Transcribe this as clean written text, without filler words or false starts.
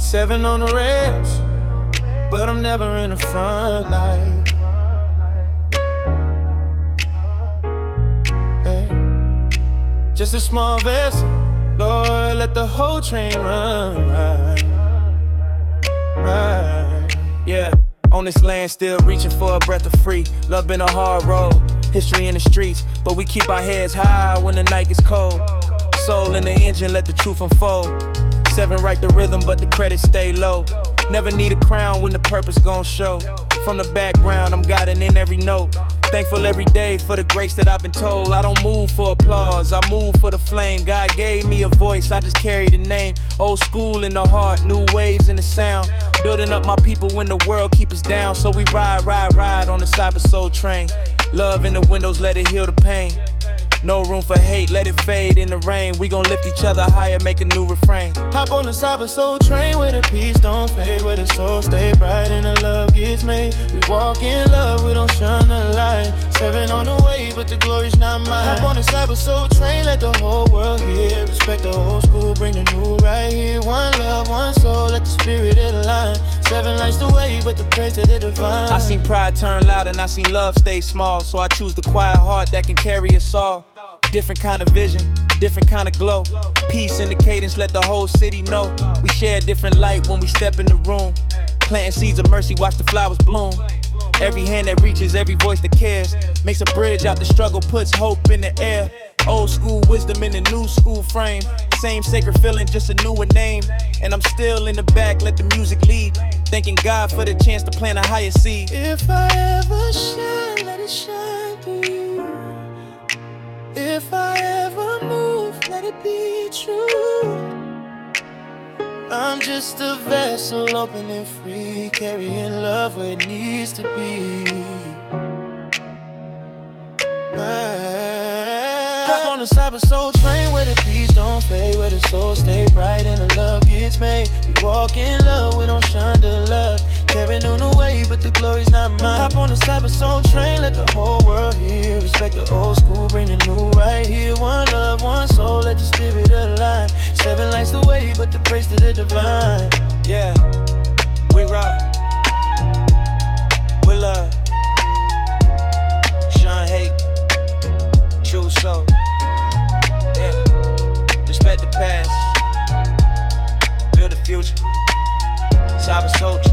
7 on the rails, but I'm never in the front line. Hey. Just a small vessel, Lord, let the whole train run right. Yeah, on this land still reaching for a breath of free. Love been a hard road, history in the streets, but we keep our heads high when the night gets cold. Soul in the engine, let the truth unfold. 7 write the rhythm, but the credits stay low. Never need a crown when the purpose gon' show. From the background, I'm guiding in every note. Thankful every day for the grace that I've been told. I don't move for applause, I move for the flame. God gave me a voice, I just carry the name. Old school in the heart, new waves in the sound. Building up my people when the world keep us down. So we ride on the Cyber Soul train. Love in the windows, let it heal the pain. No room for hate, let it fade in the rain. We gon' lift each other higher, make a new refrain. Hop on the Cyber Soul train where the peace don't fade, where the soul stay bright and the love gets made. We walk in love, we don't shun the light. 7 on the way, but the glory's not mine. Hop on the Cyber Soul train, let the whole world hear. Respect the old school, bring the new right here. One love, one soul, let the spirit align. 7 lights the way, but the praise to the divine. I seen pride turn loud and I seen love stay small. So I choose the quiet heart that can carry us all. Different kind of vision, different kind of glow. Peace in the cadence, let the whole city know. We share different light when we step in the room. Planting seeds of mercy, watch the flowers bloom. Every hand that reaches, every voice that cares. Makes a bridge out the struggle, puts hope in the air. Old school wisdom in the new school frame. Same sacred feeling, just a newer name. And I'm still in the back, let the music lead. Thanking God for the chance to plant a higher seed. If I ever shine, let it shine through you. If I ever move, let it be true. I'm just a vessel, open and free, carrying love where it needs to be. Hop on the Cyber Soul train where the peace don't fade, where the soul stay bright and the love gets made. We walk in love, we don't shun the love. Carrying on the way, but the glory's not mine. Hop on the Cyber Soul train, let the whole world hear. Respect the old school, bring the new right here. One love, one soul, let the spirit align. 7 lights the way, but the praise to the divine. Yeah, we rock, we love, shine hate, true soul. Yeah, respect the past, build the future. Cyber Soul.